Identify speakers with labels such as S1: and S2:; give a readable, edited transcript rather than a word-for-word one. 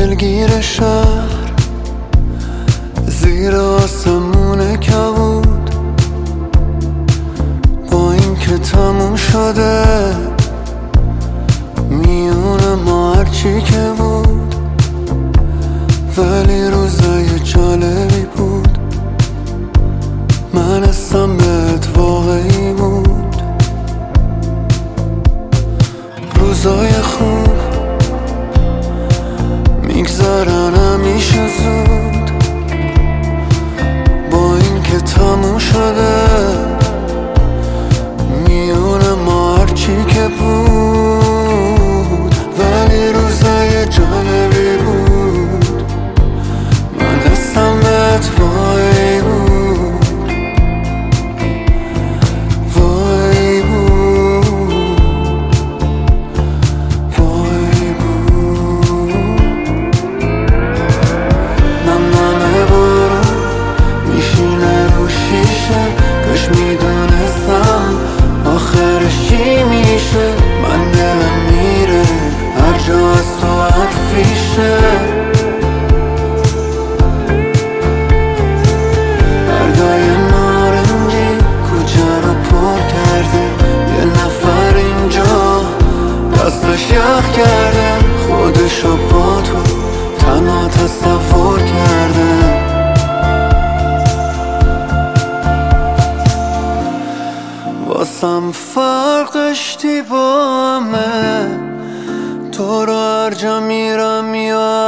S1: دلگیر شهر زیر آسمون کبود، با این که تموم شده میون ما هرچی که بود، ولی روزای جالبی بود. من حسم بهت واقعی بود. روزای خوب میگذرن همیشه زود، با این که تموم شده میون ما هرچی که بود، ولی روزای جالبی بود. من دستم بهت وای بود، وای بود، وای بود. نم بارون میشینه رو شیشه، کاش میدونستم آخرش چی میشه. من دلم میره هر جا از تو حرفیشه، بردای نارنجی کوچه رو پر کرده، یه نفر اینجا دستش یخ کرده، خودشو با تو تنها تصور کرده. واسم فرقش با همه، تو رو هر جا میرم یا